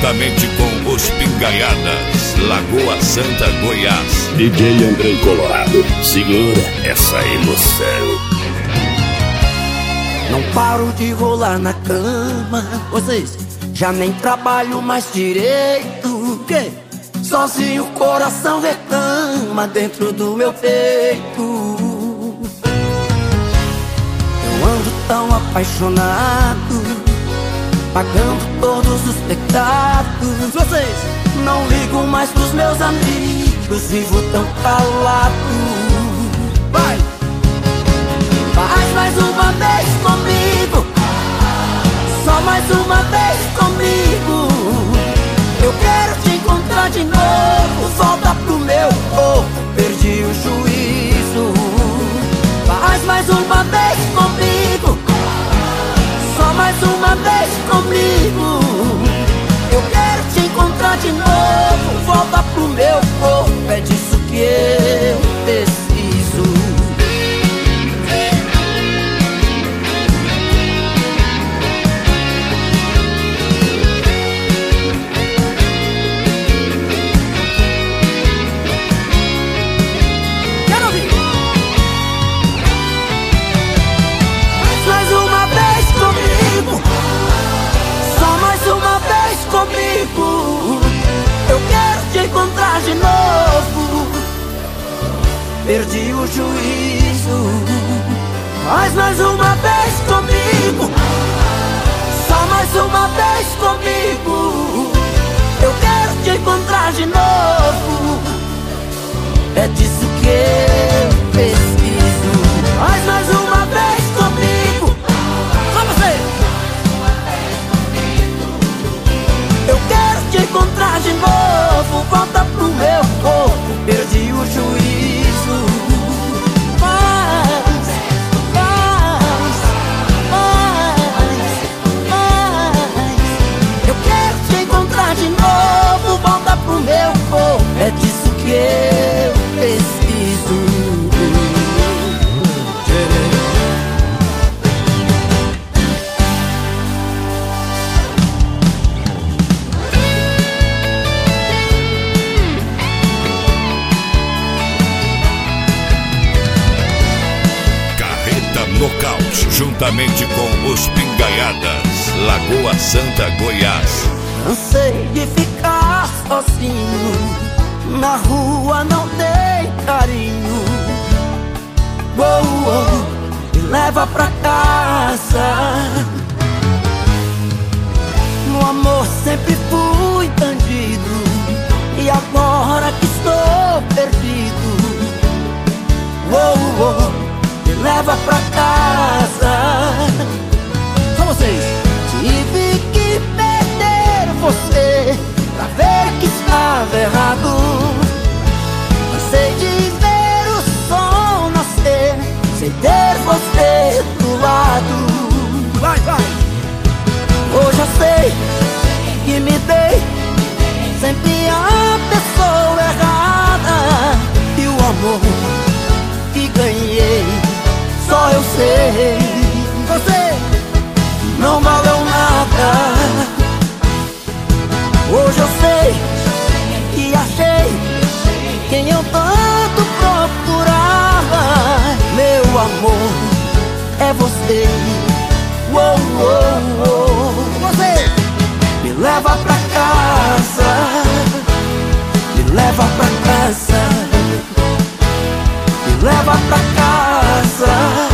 juntamente com os Pingaiadas, Lagoa Santa, Goiás. DJ Andrei Colorado, segura essa emoção. Não paro de rolar na cama. Vocês já nem trabalho mais direito. Que? Sozinho o coração reclama dentro do meu peito. Eu ando tão apaixonado, pagando todos os pecados. Vocês não ligo mais pros meus amigos, vivo tão calado. Vai! Faz mais uma vez comigo, só mais uma vez comigo. Eu quero te encontrar de novo, volta pro meu corpo, perdi o juízo. Faz mais uma vez comigo, só mais uma vez comigo. Eu quero te encontrar de novo, volta pro meu corpo, é disso que eu preciso. Comigo, eu quero te encontrar de novo, perdi o juízo. Faz mais uma vez comigo, só mais uma vez comigo. Eu quero te encontrar de novo, é disso que eu preciso. Faz mais uma vez comigo, só você. Eu quero te encontrar de novo, volta pro meu corpo, perdi o juízo. Mais, eu quero te encontrar de novo, volta pro meu corpo, é disso que eu preciso. Nocaute, juntamente com os Pingaiadas, Lagoa Santa, Goiás. Cansei de ficar sozinho, na rua não tem carinho. Me leva pra casa. No amor sempre fui bandido, e agora que estou perdido, me leva pra casa. Só vocês. Tive que perder você pra ver que estava errado. Cansei de ver o sol nascer sem ter você do lado. Vai, vai. Hoje eu sei que me dei sempre a pessoa errada, e o amor que ganhei só eu sei. Você não valeu nada. Hoje eu sei que achei quem eu tanto procurava. Meu amor é você. Você me leva pra casa, me leva pra casa, me leva pra casa.